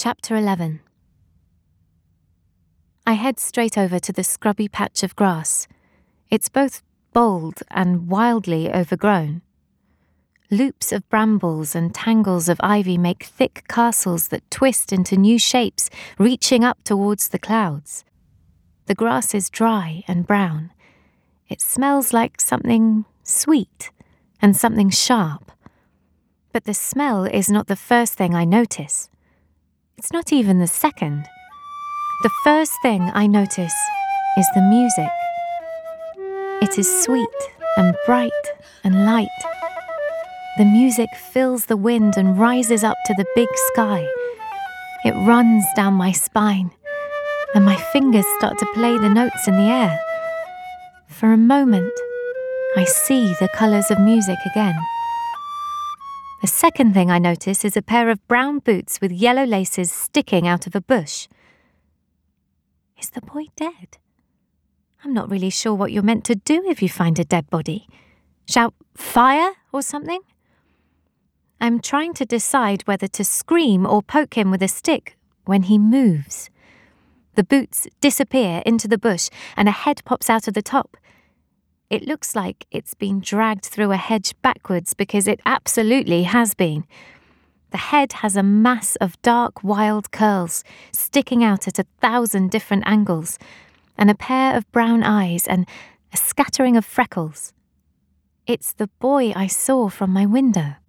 Chapter 11. I head straight over to the scrubby patch of grass. It's both bold and wildly overgrown. Loops of brambles and tangles of ivy make thick castles that twist into new shapes, reaching up towards the clouds. The grass is dry and brown. It smells like something sweet and something sharp. But the smell is not the first thing I notice. It's not even the second. The first thing I notice is the music. It is sweet and bright and light. The music fills the wind and rises up to the big sky. It runs down my spine, and my fingers start to play the notes in the air. For a moment, I see the colours of music again. The second thing I notice is a pair of brown boots with yellow laces sticking out of a bush. Is the boy dead? I'm not really sure what you're meant to do if you find a dead body. Shout fire or something? I'm trying to decide whether to scream or poke him with a stick when he moves. The boots disappear into the bush and a head pops out of the top. It looks like it's been dragged through a hedge backwards because it absolutely has been. The head has a mass of dark, wild curls sticking out at 1,000 different angles, and a pair of brown eyes and a scattering of freckles. It's the boy I saw from my window.